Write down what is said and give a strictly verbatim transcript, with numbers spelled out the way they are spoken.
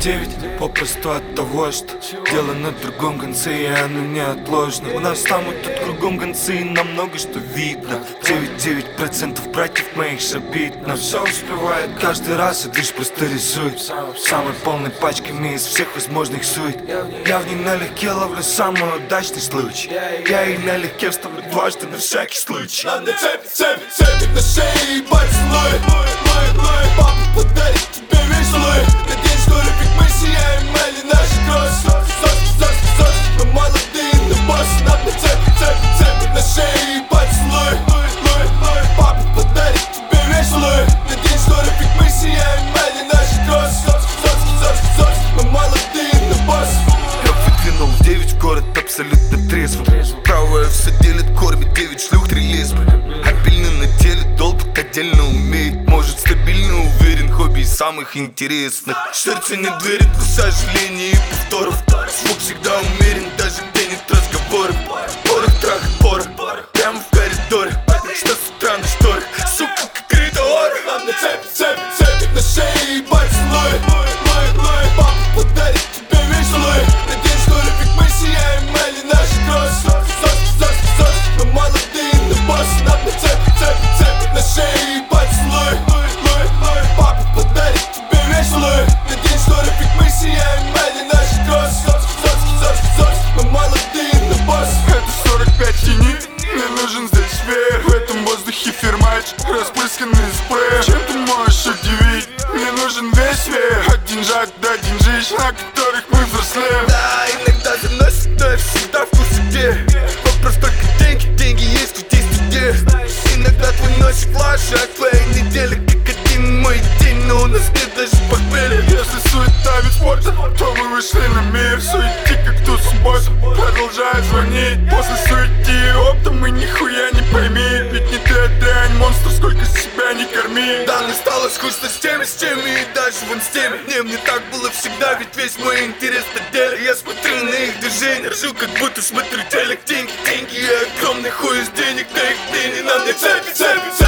девять попросту от того, что дело на другом конце, и оно неотложно. У нас там и тут кругом концы, и нам много что видно. девять девять процентов братьев моих шабит, но все успевает каждый раз, и движ просто рисует самой полной пачками из всех возможных сует. Я в ней налегке ловлю самый удачный случай. Я и налегке вставлю дважды на всякий случай. Нам на цепи, цепи, цепи на шее и поцелуй. Папа подарит тебе веселый на день, что любит мы сияем, или наши кроссы. Соски, соски, соски, мы молодые, но боссы. Нам на цепи, цепи, цепи на шее и поцелуй. Папа подарит тебе веселый на день, что любит мы сияем, или наши кроссы. Соски, соски, соски, соски, мы молодые, но боссы. Я выдвинул девять в город абсолютно трезвым. Правая все делит, кормит девять шлюх, три лесбы. Обильно на теле, долбик отдельно умеет. Может стабильно уверен, хобби из самых интересных. Сердце не верит, но сожалений и повторов. Звук всегда умерен, даже где нет разговоров. Порох, трах, порох, прямо в коридоре. Что с утра на шторах, сука, как ритор. Нам на цепи, цепи, цепи на шее и поцелуй. Папа подарит тебе веселый на день, что любит мы сияем, или наши кроссы. Соски, соски, соски, мы молодые, но боссы. Нам на цепи, цепи, цепи на шее и поцелуй. Папа подарит тебе веселый на день, что любит мы сияем, или наши кроссы. Соски, соски, соски, соски, мы молодые, но боссы. Это сорок пять хини, мне нужен здесь веер. В этом воздухе фермач, распрысканный спреем. Чем ты можешь удивить? Мне нужен весь веер. От деньжат до деньжищ, на которых мы взрослеем. Да, иногда заносит, но я всегда в курсе где. Вопрос только деньги, деньги есть, тут есть где. Иногда твой носик лучше, а твоя неделя как один мой день. Но у нас нет даже похмелья. Если суета вид спорта, то мы вышли на мир. Суети как ту субботу, продолжает звонить. После суети и опта мы нихуя не пойми. Ведь не ты, а дрянь, монстр, сколько себя не корми. Да, мне стало скучно с теми, с теми и даже вон с теми. Не, мне так было всегда, ведь весь мой интерес на деле. Я смотрю на их движения, ржу, как будто смотрю телек. Деньги, деньги и огромный хуй из денег, да их деньги. Нам не цепи, цепи, цепи.